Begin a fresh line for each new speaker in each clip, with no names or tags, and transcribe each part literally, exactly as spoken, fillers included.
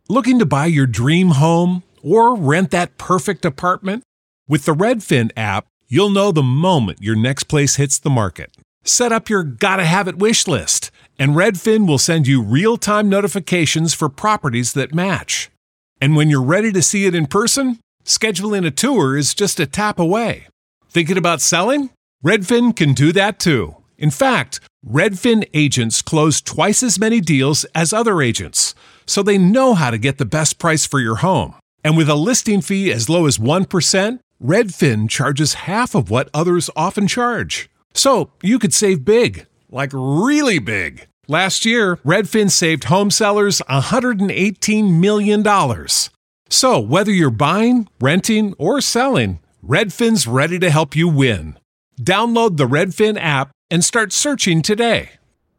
Looking to buy your dream home or rent that perfect apartment? With the Redfin app, you'll know the moment your next place hits the market. Set up your gotta have it wish list, and Redfin will send you real-time notifications for properties that match. And when you're ready to see it in person, scheduling a tour is just a tap away. Thinking about selling? Redfin can do that too. In fact, Redfin agents close twice as many deals as other agents, so they know how to get the best price for your home. And with a listing fee as low as one percent, Redfin charges half of what others often charge. So you could save big, like really big. Last year, Redfin saved home sellers one hundred eighteen million dollars. So whether you're buying, renting, or selling, Redfin's ready to help you win. Download the Redfin app and start searching today.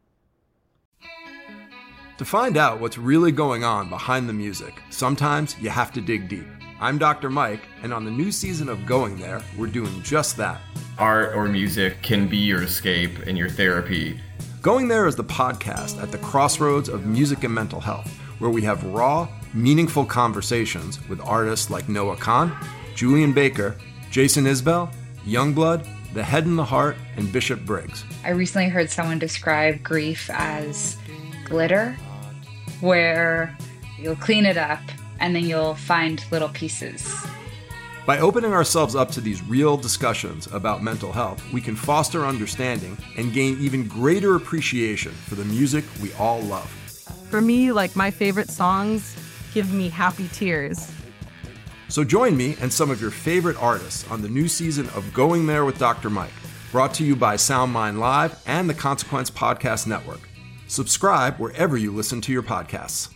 To find out what's really going on behind the music, sometimes you have to dig deep. I'm Doctor Mike, and on the new season of Going There, we're doing just that.
Art or music can be your escape and your therapy.
Going There is the podcast at the crossroads of music and mental health, where we have raw, meaningful conversations with artists like Noah Kahan, Julian Baker, Jason Isbell, Youngblood, The Head and the Heart, and Bishop Briggs.
I recently heard someone describe grief as glitter, where you'll clean it up and then you'll find little pieces.
By opening ourselves up to these real discussions about mental health, we can foster understanding and gain even greater appreciation for the music we all love.
For me, like, my favorite songs give me happy tears.
So join me and some of your favorite artists on the new season of Going There with Doctor Mike, brought to you by SoundMind Live and the Consequence Podcast Network. Subscribe wherever you listen to your podcasts.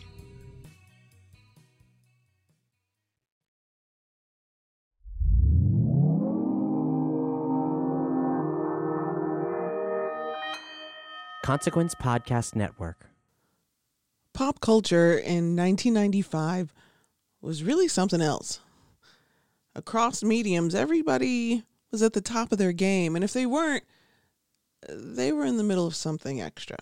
Consequence Podcast Network.
Pop culture in nineteen ninety-five was really something else. Across mediums, everybody was at the top of their game, and if they weren't, they were in the middle of something extra.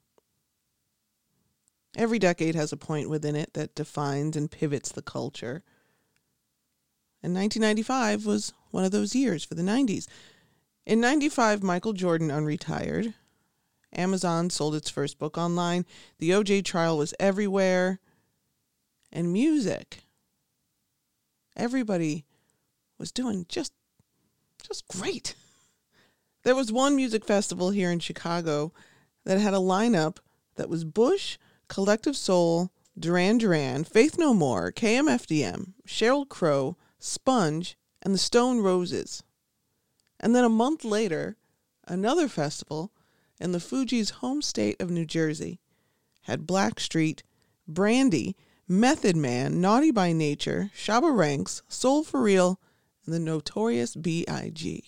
Every decade has a point within it that defines and pivots the culture. And nineteen ninety-five was one of those years for the nineties. In ninety-five, Michael Jordan unretired. Amazon sold its first book online. The O J trial was everywhere. And music. Everybody was doing just, just great. There was one music festival here in Chicago that had a lineup that was Bush, Collective Soul, Duran Duran, Faith No More, K M F D M, Sheryl Crow, Sponge, and the Stone Roses. And then a month later, another festival in the Fugees' home state of New Jersey had Blackstreet, Brandy, Method Man, Naughty by Nature, Shabba Ranks, Soul for Real, and the Notorious B I G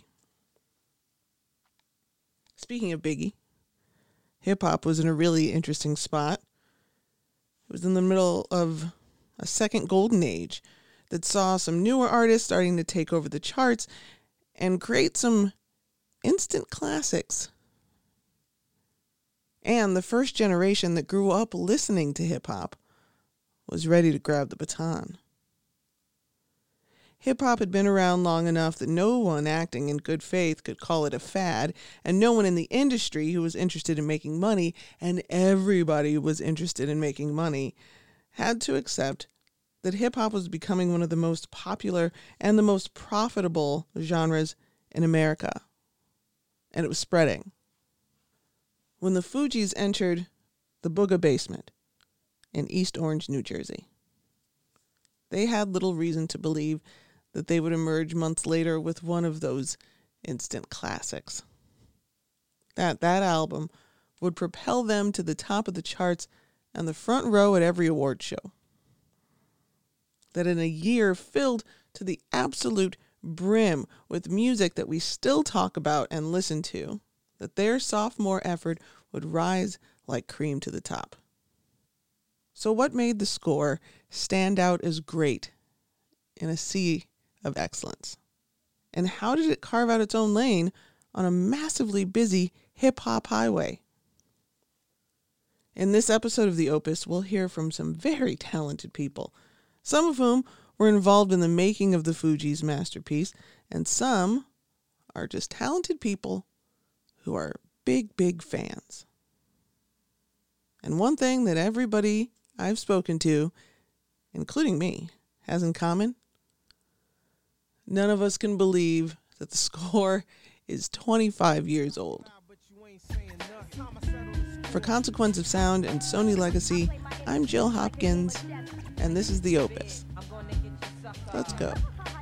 Speaking of Biggie, hip-hop was in a really interesting spot. It was in the middle of a second golden age that saw some newer artists starting to take over the charts and create some instant classics. And the first generation that grew up listening to hip-hop was ready to grab the baton. Hip-hop had been around long enough that no one acting in good faith could call it a fad, and no one in the industry who was interested in making money, and everybody who was interested in making money, had to accept that hip-hop was becoming one of the most popular and the most profitable genres in America. And it was spreading. When the Fugees entered the Booga Basement in East Orange, New Jersey, they had little reason to believe that they would emerge months later with one of those instant classics. That that album would propel them to the top of the charts and the front row at every award show. That in a year filled to the absolute brim with music that we still talk about and listen to, that their sophomore effort would rise like cream to the top. So what made the score stand out as great in a sea of excellence? And how did it carve out its own lane on a massively busy hip-hop highway? In this episode of The Opus, we'll hear from some very talented people, some of whom were involved in the making of the Fugees' masterpiece, and some are just talented people who are big, big fans. And one thing that everybody I've spoken to, including me, has in common, none of us can believe that the score is twenty-five years old. For Consequence of Sound and Sony Legacy, I'm Jill Hopkins, and this is The Opus. Let's go.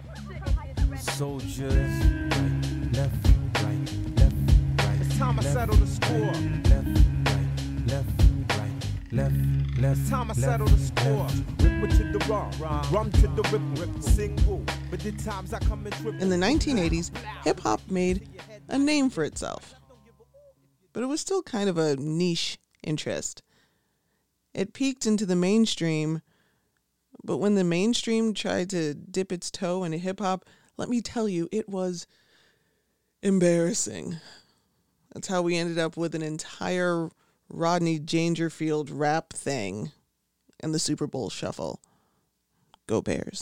Soldiers, right, left, right, left, right. It's time I settle the score. Left, right, left, right, left, left. It's time I settle the score. Rip to the rum, rum to the rip, rip, single. But the times I come in.
In the nineteen eighties, hip hop made a name for itself, but it was still kind of a niche interest. It peaked into the mainstream. But when the mainstream tried to dip its toe into hip-hop, let me tell you, it was embarrassing. That's how we ended up with an entire Rodney Dangerfield rap thing and the Super Bowl shuffle. Go Bears.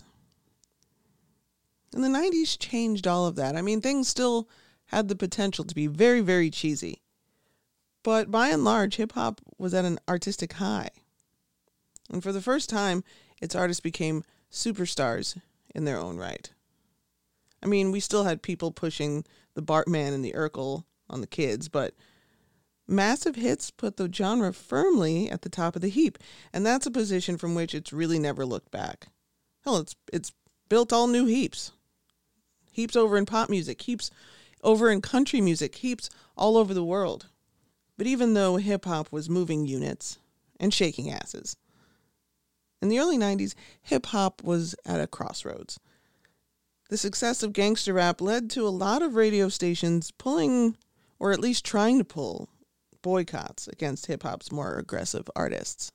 And the nineties changed all of that. I mean, things still had the potential to be very, very cheesy. But by and large, hip-hop was at an artistic high. And for the first time, its artists became superstars in their own right. I mean, we still had people pushing the Bartman and the Urkel on the kids, but massive hits put the genre firmly at the top of the heap, and that's a position from which it's really never looked back. Hell, it's it's built all new heaps. Heaps over in pop music, heaps over in country music, heaps all over the world. But even though hip-hop was moving units and shaking asses, in the early nineties, hip-hop was at a crossroads. The success of gangster rap led to a lot of radio stations pulling, or at least trying to pull, boycotts against hip-hop's more aggressive artists.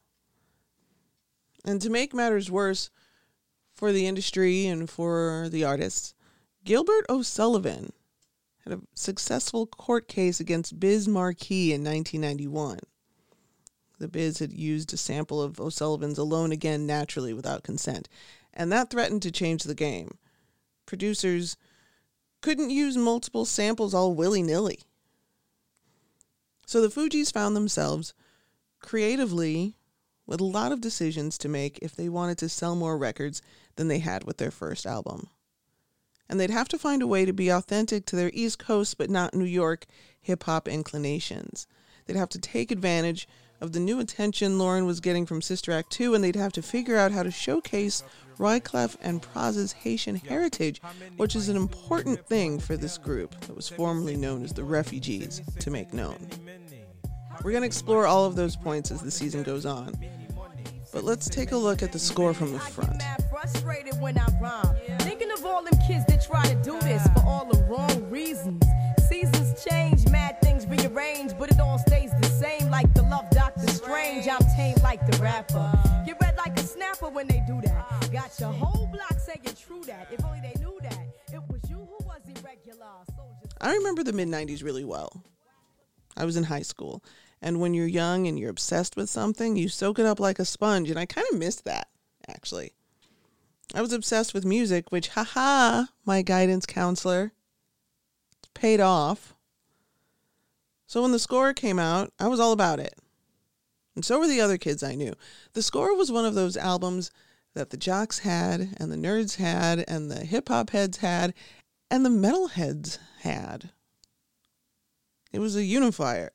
And to make matters worse for the industry and for the artists, Gilbert O'Sullivan had a successful court case against Biz Markie in nineteen ninety-one. The Biz had used a sample of O'Sullivan's Alone Again Naturally without consent, and that threatened to change the game. Producers couldn't use multiple samples all willy-nilly. So the Fugees found themselves creatively with a lot of decisions to make if they wanted to sell more records than they had with their first album. And they'd have to find a way to be authentic to their East Coast but not New York hip-hop inclinations. They'd have to take advantage of the new attention Lauryn was getting from Sister Act two, and they'd have to figure out how to showcase Wyclef and Praz's Haitian heritage, which is an important thing for this group that was formerly known as the Refugees to make known. We're going to explore all of those points as the season goes on, but let's take a look at the score from the front.
Frustrated when I rhyme, thinking of all them kids that try to do this for all the wrong reasons. Seasons change, mad things rearrange, but it all stays the same like the love Doctor Strange. I'm tame like the rapper. Get red like a snapper when they do that. Got your whole block saying true that. If only they knew that. It was you who was irregular. Soldiers.
I remember the mid nineties really well. I was in high school, and when you're young and you're obsessed with something, you soak it up like a sponge, and I kind of missed that, actually. I was obsessed with music, which, haha, my guidance counselor, paid off. So when the score came out, I was all about it. And so were the other kids I knew. The score was one of those albums that the jocks had, and the nerds had, and the hip-hop heads had, and the metal heads had. It was a unifier.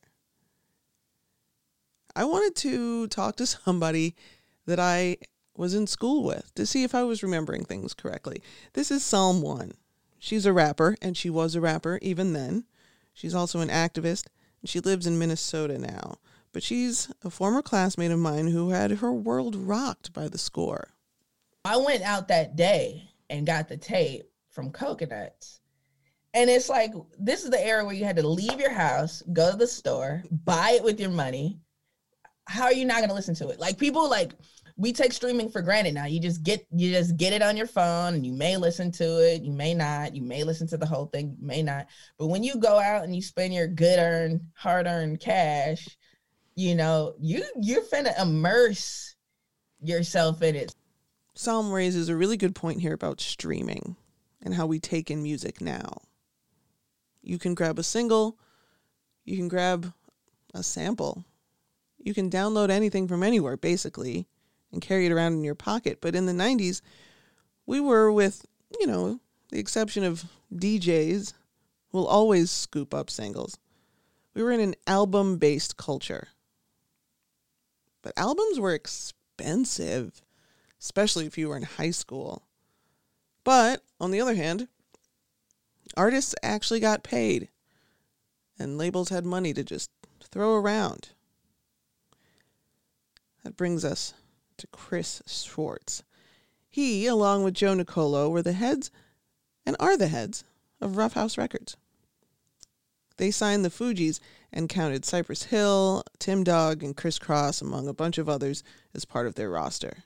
I wanted to talk to somebody that I was in school with to see if I was remembering things correctly. This is Psalm one. She's a rapper, and she was a rapper even then. She's also an activist, and she lives in Minnesota now. But she's a former classmate of mine who had her world rocked by the score.
I went out that day and got the tape from Coconuts. And it's like, this is the era where you had to leave your house, go to the store, buy it with your money. How are you not going to listen to it? Like, people, like, we take streaming for granted now. You just get you just get it on your phone, and you may listen to it, you may not. You may listen to the whole thing, you may not. But when you go out and you spend your good-earned, hard-earned cash, you know, you you're finna immerse yourself in it.
Psalm raises a really good point here about streaming and how we take in music now. You can grab a single, you can grab a sample, you can download anything from anywhere, basically, and carry it around in your pocket. But in the nineties, we were, with, you know, the exception of D Js, who will always scoop up singles, we were in an album-based culture. But albums were expensive, especially if you were in high school. But, on the other hand, artists actually got paid, and labels had money to just throw around. That brings us to Chris Schwartz. He, along with Joe Nicolo, were the heads, and are the heads, of Rough House Records. They signed the Fugees and counted Cypress Hill, Tim Dog, and Criss Cross, among a bunch of others, as part of their roster.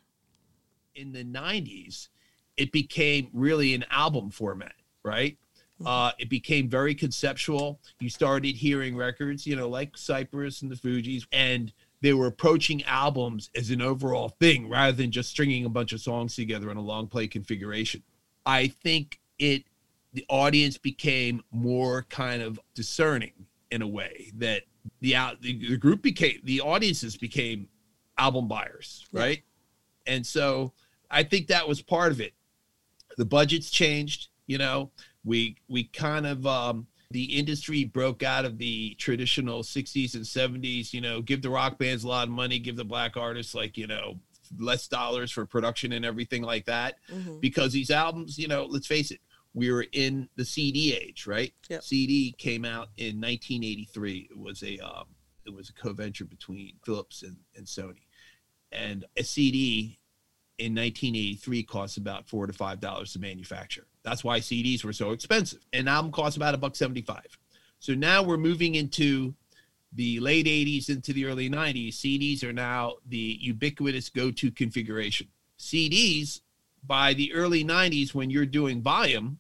In the nineties, it became really an album format, right? Uh, it became very conceptual. You started hearing records, you know, like Cypress and the Fugees, and they were approaching albums as an overall thing rather than just stringing a bunch of songs together in a long play configuration. I think it, the audience became more kind of discerning in a way that the, the, the group became, the audiences became album buyers, right? Yeah. And so I think that was part of it. The budgets changed, you know, we, we kind of, um, the industry broke out of the traditional sixties and seventies, you know, give the rock bands a lot of money, give the black artists like, you know, less dollars for production and everything like that. Mm-hmm. Because these albums, you know, let's face it, we were in the C D age, right? Yep. C D came out in nineteen eighty-three. It was a, um, it was a co-venture between Philips and, and Sony. And a C D in nineteen eighty-three costs about four to five dollars to manufacture. That's why C Ds were so expensive. An album costs about a buck seventy-five. So now we're moving into the late eighties into the early nineties. C Ds are now the ubiquitous go-to configuration. C Ds by the early nineties, when you're doing volume,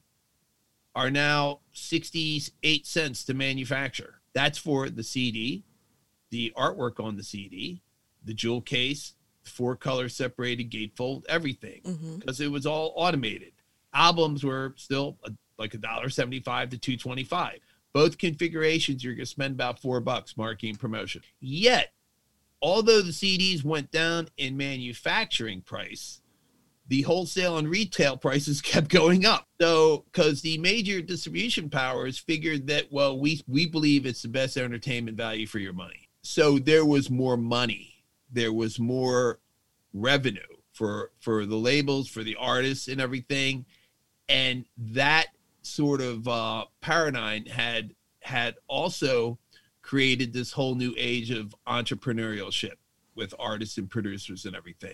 are now sixty-eight cents to manufacture. That's for the C D, the artwork on the C D, the jewel case, four color separated gatefold, everything, because mm-hmm. it was all automated. Albums were still a, like a dollar seventy-five to two twenty-five. Both configurations, you're gonna spend about four bucks marketing promotion. Yet, although the C Ds went down in manufacturing price, the wholesale and retail prices kept going up. So, because the major distribution powers figured that, well, we we believe it's the best entertainment value for your money. So there was more money, there was more revenue for for the labels, for the artists, and everything. And that sort of uh, paradigm had had also created this whole new age of entrepreneurship with artists and producers and everything.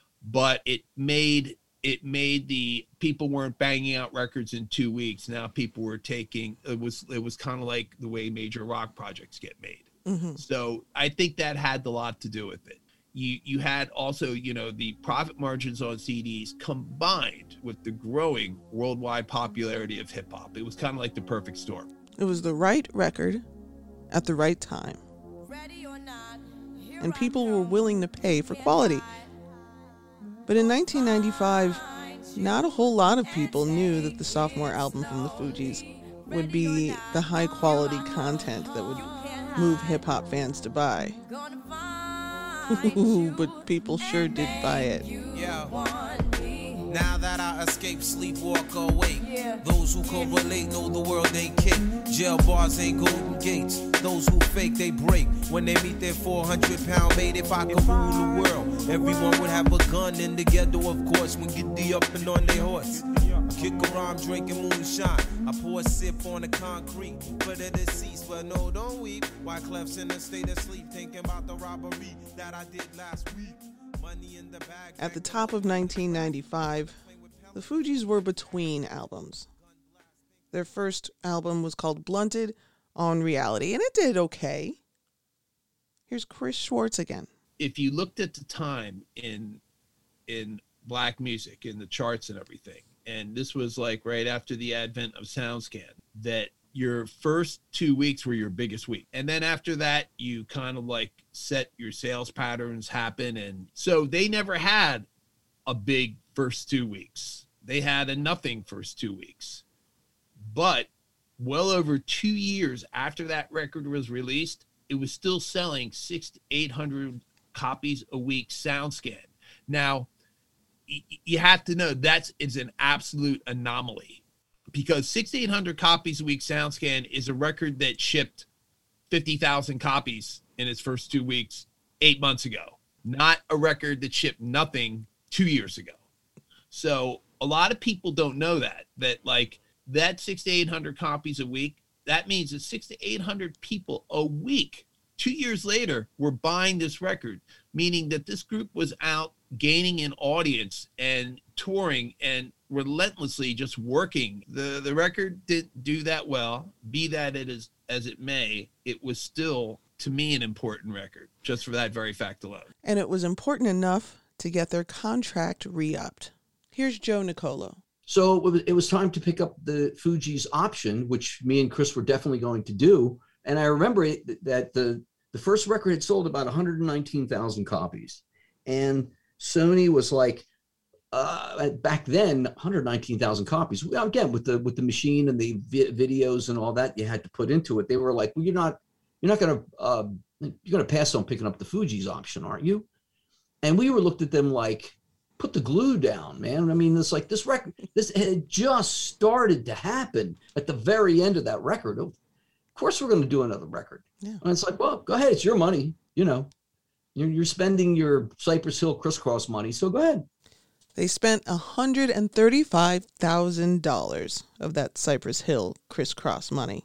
But it made it made the people weren't banging out records in two weeks. Now people were taking it was it was kind of like the way major rock projects get made. Mm-hmm. So I think that had a lot to do with it. You you had also, you know, the profit margins on C Ds combined with the growing worldwide popularity of hip hop. It was kind of like the perfect storm.
It was the right record at the right time. And people were willing to pay for quality. But in nineteen ninety-five, not a whole lot of people knew that the sophomore album from the Fugees would be the high quality content that would move hip hop fans to buy. Ooh, but people sure did buy it.
Yeah. Now that I escape, sleep, walk, awake. Those who correlate know the world ain't kick. Jail bars ain't golden gates. Those who fake, they break. When they meet their four hundred pound mate, if I could rule the world, everyone would have a gun in the ghetto, of course, when get the up and on their horse. I kick around drinking moonshine. I pour a sip on the concrete for the deceased, but no, don't weep. Why Clef's in a state of sleep, thinking about the robbery that I did last week. Money in the bag.
At the top of nineteen ninety-five, the Fugees were between albums. Their first album was called Blunted on Reality, and it did okay. Here's Chris Schwartz again.
If you looked at the time in in black music, in the charts and everything, and this was like right after the advent of SoundScan, that your first two weeks were your biggest week. And then after that, you kind of like set your sales patterns happen. And so they never had a big first two weeks. They had a nothing first two weeks. But well over two years after that record was released, it was still selling six to eight hundred copies a week SoundScan. Now, y- you have to know that's is an absolute anomaly, because six to eight hundred copies a week SoundScan is a record that shipped fifty thousand copies in its first two weeks eight months ago, not a record that shipped nothing two years ago. So a lot of people don't know that, that like that six to eight hundred copies a week, that means that six to eight hundred people a week, two years later, were buying this record, meaning that this group was out gaining an audience and touring and relentlessly just working. The the record didn't do that well. Be that it is as it may, it was still, to me, an important record, just for that very fact alone.
And it was important enough to get their contract re-upped. Here's Joe Nicolo.
So it was, it was time to pick up the Fugees option, which me and Chris were definitely going to do. And I remember it, that the, the first record had sold about one hundred nineteen thousand copies. And Sony was like, uh, back then, one hundred nineteen thousand copies. Well, again, with the with the machine and the vi- videos and all that you had to put into it, they were like, well, you're not you're not going to uh, you're going to pass on picking up the Fugees option, aren't you? And we were looked at them like, put the glue down, man. I mean, it's like this record, this had just started to happen at the very end of that record. Of course, we're going to do another record. Yeah. And it's like, well, go ahead. It's your money. You know, you're, you're spending your Cypress Hill crisscross money. So go ahead.
They spent one hundred thirty-five thousand dollars of that Cypress Hill crisscross money.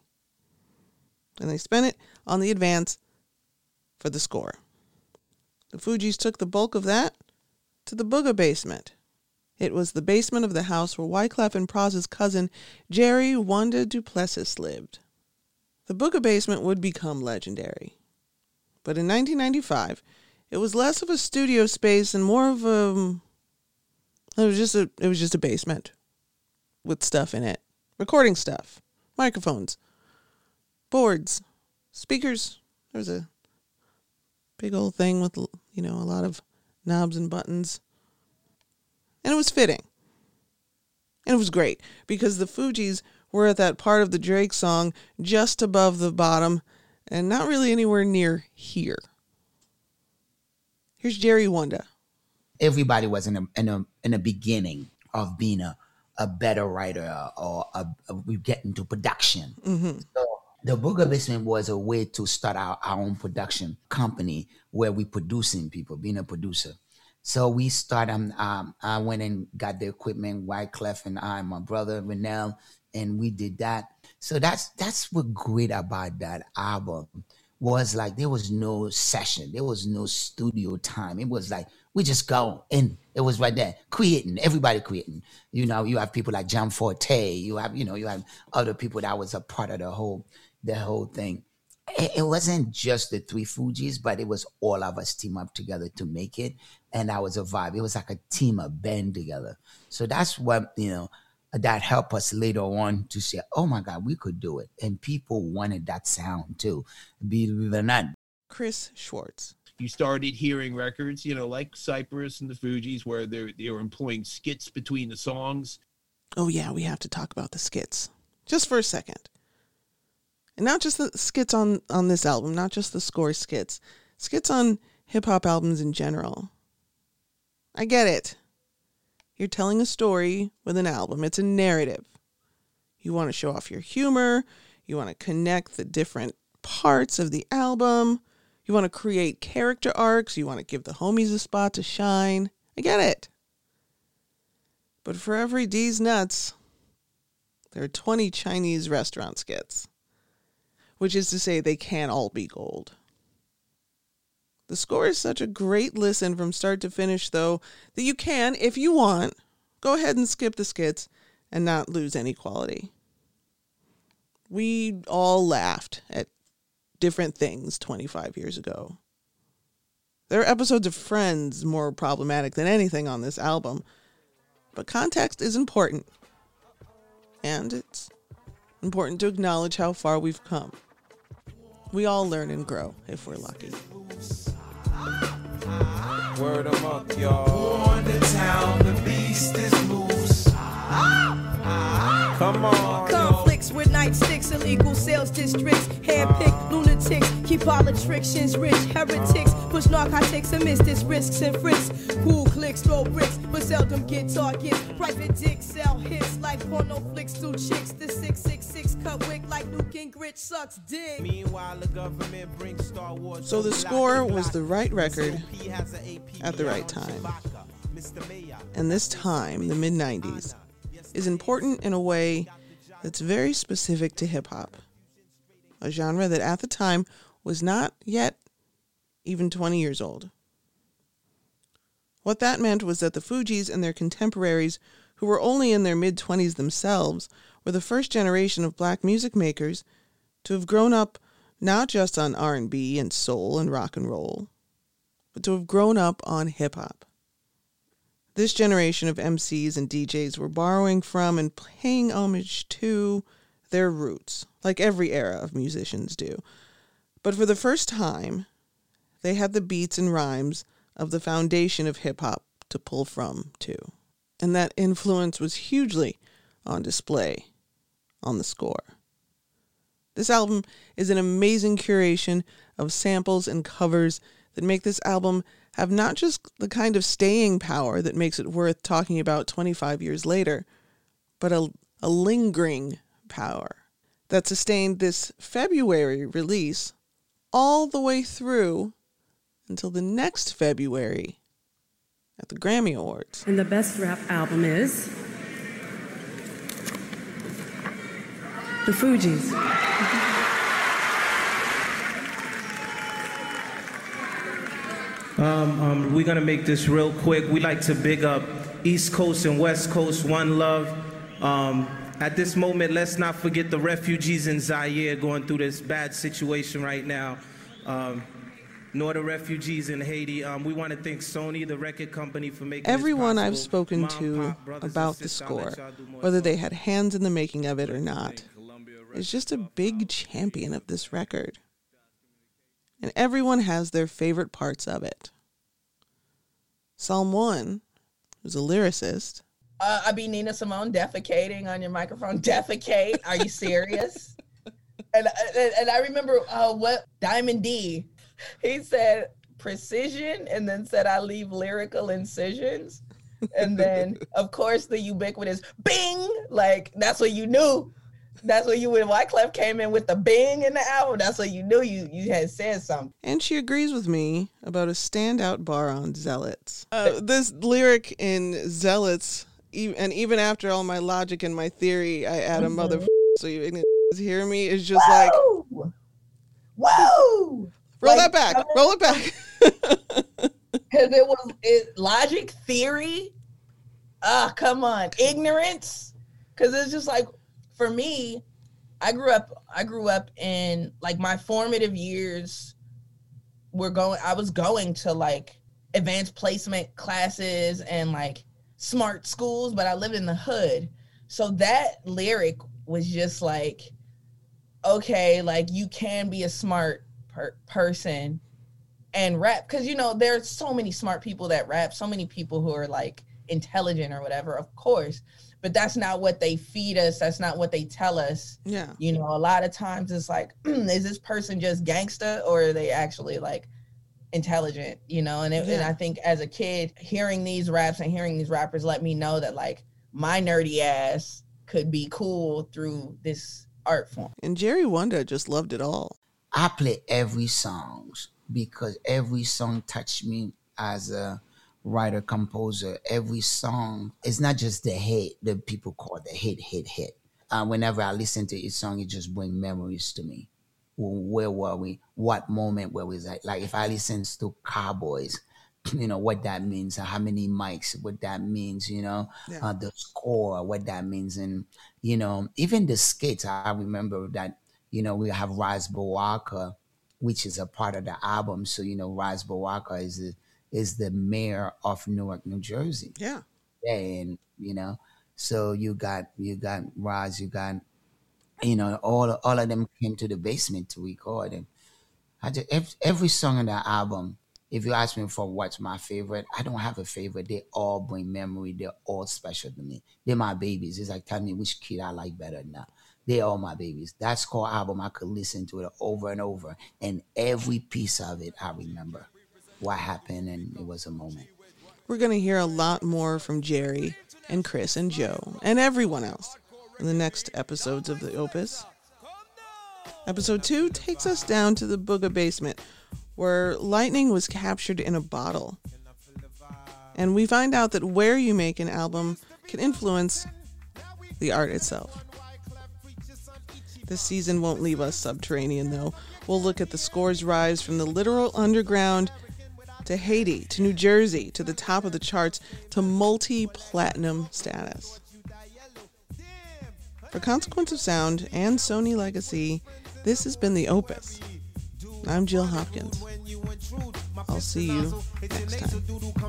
And they spent it on the advance for the score. The Fugees took the bulk of that to the Booga basement. It was the basement of the house where Wyclef and Praz's cousin, Jerry Wanda Duplessis, lived. The Booga basement would become legendary. But in nineteen ninety-five, it was less of a studio space and more of a... It was just a, it was just a basement with stuff in it. Recording stuff, microphones, boards, speakers. There was a big old thing with, you know, a lot of knobs and buttons. And it was fitting. And it was great because the Fugees were at that part of the Drake song just above the bottom and not really anywhere near here. Here's Jerry Wanda.
Everybody was in a in a in a beginning of being a, a better writer or a, a, we get into production.
Mm-hmm.
So the Booga Basement was a way to start our, our own production company where we producing people, being a producer. So we started, um, um, I went and got the equipment, Wyclef and I, my brother, Renell, and we did that. So that's that's what great about that album was, like there was no session. There was no studio time. It was like, we just go and it was right there, creating, everybody creating. You know, you have people like John Forte, you have, you know, you have other people that was a part of the whole, the whole thing. It, it wasn't just the three Fugees, but it was all of us team up together to make it. And that was a vibe. It was like a team, a band together. So that's what, you know, that helped us later on to say, oh my God, we could do it. And people wanted that sound too, believe it or not.
Chris Schwartz.
You started hearing records, you know, like Cypress and the Fugees, where they they were employing skits between the songs.
Oh yeah, we have to talk about the skits just for a second. And not just the skits on, on this album, not just the score skits. Skits on hip-hop albums in general. I get it. You're telling a story with an album. It's a narrative. You want to show off your humor. You want to connect the different parts of the album. You want to create character arcs. You want to give the homies a spot to shine. I get it. But for every D's nuts, there are twenty Chinese restaurant skits. Which is to say they can't all be gold. The score is such a great listen from start to finish, though, that you can, if you want, go ahead and skip the skits and not lose any quality. We all laughed at different things twenty-five years ago. There are episodes of Friends more problematic than anything on this album, but context is important. And it's Important to acknowledge how far we've come. We all learn and grow if we're lucky.
Word amok, y'all. On the town, the beast is loose. Come on.
Conflicts with nightsticks, illegal sales districts, handpicked lunatics, keep politicians rich, heretics, push narcotics amidst its risks and frisks. Cool clicks, throw bricks, but seldom get targets. Private dicks sell hits like porno flicks do chicks. The six six six cut wick like Luke Gingrich sucks dick.
Meanwhile, the government brings Star Wars.
So the score was the right record at the right time. And this time, the mid nineties, is important in a way that's very specific to hip-hop, a genre that at the time was not yet even twenty years old. What that meant was that the Fugees and their contemporaries, who were only in their mid-twenties themselves, were the first generation of black music makers to have grown up not just on R and B and soul and rock and roll, but to have grown up on hip-hop. This generation of M Cs and D Js were borrowing from and paying homage to their roots, like every era of musicians do. But for the first time, they had the beats and rhymes of the foundation of hip-hop to pull from, too. And that influence was hugely on display on the score. This album is an amazing curation of samples and covers that make this album have not just the kind of staying power that makes it worth talking about twenty-five years later, but a, a lingering power that sustained this February release all the way through until the next February at the Grammy Awards.
And the best rap album is The Fugees.
Um, um, we're going to make this real quick. We like to big up East Coast and West Coast, one love. Um, at this moment, let's not forget the refugees in Zaire going through this bad situation right now, um, nor the refugees in Haiti. Um, we want to thank Sony, the record company, for making
Everyone
this
I've spoken
Mom,
to
Pop, brothers,
about the
sisters, I'll let
score,
y'all do more
whether they
songs.
had hands in the making of it or not, is just a big champion of this record. And everyone has their favorite parts of it. Psalm one, who's a lyricist.
Uh, I be Nina Simone defecating on your microphone. Defecate? Are you serious? and, and and I remember uh, what Diamond D, he said precision and then said I leave lyrical incisions. And then, of course, the ubiquitous bing. Like, that's what you knew. That's what you, when Wyclef came in with the bing in the album, that's what you knew you, you had said something.
And she agrees with me about a standout bar on Zealots. Uh, this lyric in Zealots, e- and even after all my logic and my theory, I add a
Mhm.
mother so you ignorant hear me, is just like,
Whoa! Whoa!
roll
Like,
that back,
I mean,
roll it back.
Because it was it, logic, theory. Ah, come on, ignorance. Because it's just like, for me, I grew up. I grew up in like my formative years. Were going. I was going to like advanced placement classes and like smart schools, but I lived in the hood. So that lyric was just like, okay, like you can be a smart per- person and rap, because you know there's so many smart people that rap, so many people who are like intelligent or whatever, of course, but that's not what they feed us, that's not what they tell us.
Yeah,
you know, a lot of times it's like, is this person just gangsta or are they actually like intelligent, you know? And, it,
Yeah.
and I think as a kid hearing these raps and hearing these rappers let me know that like my nerdy ass could be cool through this art form.
And Jerry Wanda just loved it all.
I play every song because every song touched me as a writer, composer. Every song is not just the hit that people call the hit, hit, hit. Uh, whenever I listen to each song, it just brings memories to me. Where were we? What moment were we at? Like if I listen to Cowboys, you know, what that means, how many mics, what that means, you know,
Yeah.
uh, the score, what that means. And, you know, even the skits, I remember that, you know, we have Raz Bawaka, which is a part of the album. So, you know, Raz Bawaka is the, is the mayor of Newark, New Jersey.
Yeah.
And, you know, so you got, you got Raz, you got, you know, all all of them came to the basement to record. And I just, every, every song on that album, if you ask me for what's my favorite, I don't have a favorite. They all bring memory. They're all special to me. They're my babies. It's like telling me which kid I like better now. They're all my babies. That Score album, I could listen to it over and over. And every piece of it, I remember what happened, and it was a moment.
We're going to hear a lot more from Jerry and Chris and Joe and everyone else in the next episodes of the Opus. Episode two takes us down to the Booga basement, where lightning was captured in a bottle. And we find out that where you make an album can influence the art itself. This season won't leave us subterranean, though. We'll look at the Score's rise from the literal underground to Haiti, to New Jersey, to the top of the charts, to multi-platinum status. For Consequence of Sound and Sony Legacy, this has been the Opus. I'm Jill Hopkins. I'll see you next time.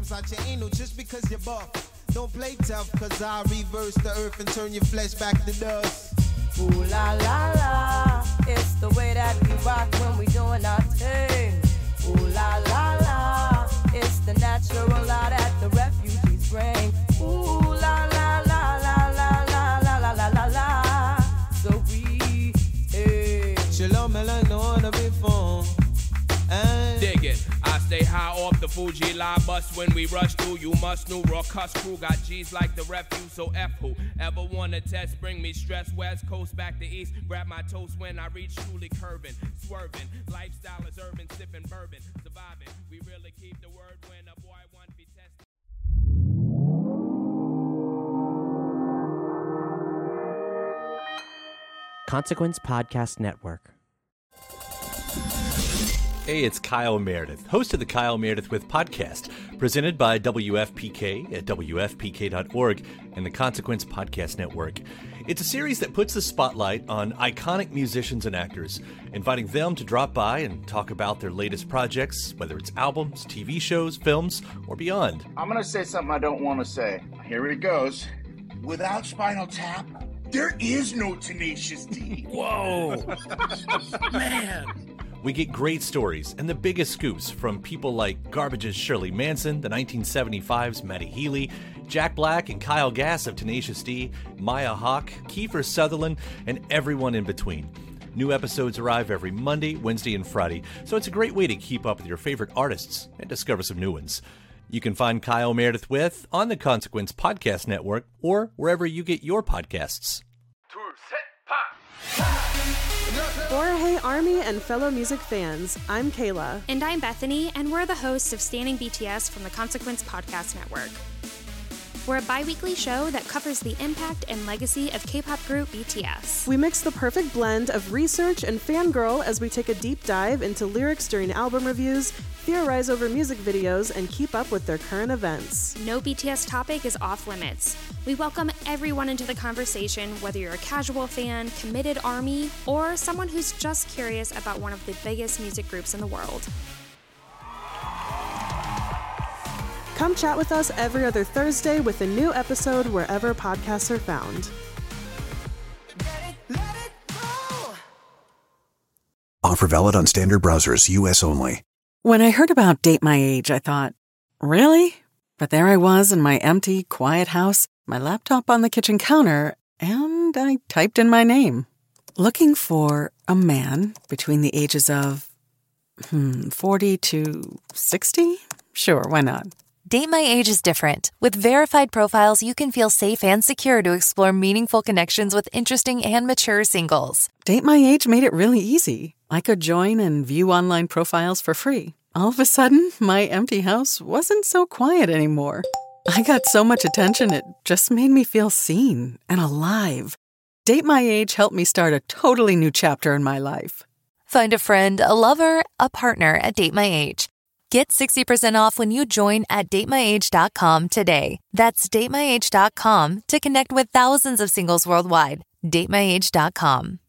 Don't play tough, cause I reverse the earth and turn your flesh back to dust.
Ooh la la la, it's the way that we rock when we doing our thing. Ooh la la la, it's the natural law that the refugees bring. Ooh la la la la la la la la la la la. So we, hey.
Shalom, melon on the phone.
Dig it. I stay high off the Fuji line bus when we rush through. You must know raw cuss crew got G's like the refuse. So F who ever wanna test, bring me stress. West Coast back to East, grab my toast when I reach truly curving, swerving. Lifestyle is urban, sipping bourbon, surviving. We really keep the word when a boy want to be tested.
Consequence Podcast Network.
Hey, it's Kyle Meredith, host of the Kyle Meredith With podcast, presented by W F P K at W F P K dot org and the Consequence Podcast Network. It's a series that puts the spotlight on iconic musicians and actors, inviting them to drop by and talk about their latest projects, whether it's albums, T V shows, films, or beyond.
I'm going to say something I don't want to say. Here it goes. Without Spinal Tap, there is no Tenacious D.
Whoa! Man! We get great stories and the biggest scoops from people like Garbage's Shirley Manson, the nineteen seventy-five's Matty Healy, Jack Black and Kyle Gass of Tenacious D, Maya Hawke, Kiefer Sutherland, and everyone in between. New episodes arrive every Monday, Wednesday, and Friday, so it's a great way to keep up with your favorite artists and discover some new ones. You can find Kyle Meredith With on the Consequence Podcast Network or wherever you get your podcasts.
Borahei Army and fellow music fans, I'm Kayla.
And I'm Bethany, and we're the hosts of Standing B T S from the Consequence Podcast Network. We're a bi-weekly show that covers the impact and legacy of K-pop group B T S.
We mix the perfect blend of research and fangirl as we take a deep dive into lyrics during album reviews, theorize over music videos, and keep up with their current events.
No B T S topic is off limits. We welcome everyone into the conversation, whether you're a casual fan, committed ARMY, or someone who's just curious about one of the biggest music groups in the world.
Come chat with us every other Thursday with a new episode wherever podcasts are found.
Offer valid on standard browsers, U S only.
When I heard about Date My Age, I thought, really? But there I was in my empty, quiet house, my laptop on the kitchen counter, and I typed in my name. Looking for a man between the ages of, hmm, forty to sixty? Sure, why not?
Date My Age is different. With verified profiles, you can feel safe and secure to explore meaningful connections with interesting and mature singles.
Date My Age made it really easy. I could join and view online profiles for free. All of a sudden, my empty house wasn't so quiet anymore. I got so much attention, it just made me feel seen and alive. Date My Age helped me start a totally new chapter in my life.
Find a friend, a lover, a partner at Date My Age. Get sixty percent off when you join at date my age dot com today. That's date my age dot com to connect with thousands of singles worldwide. date my age dot com.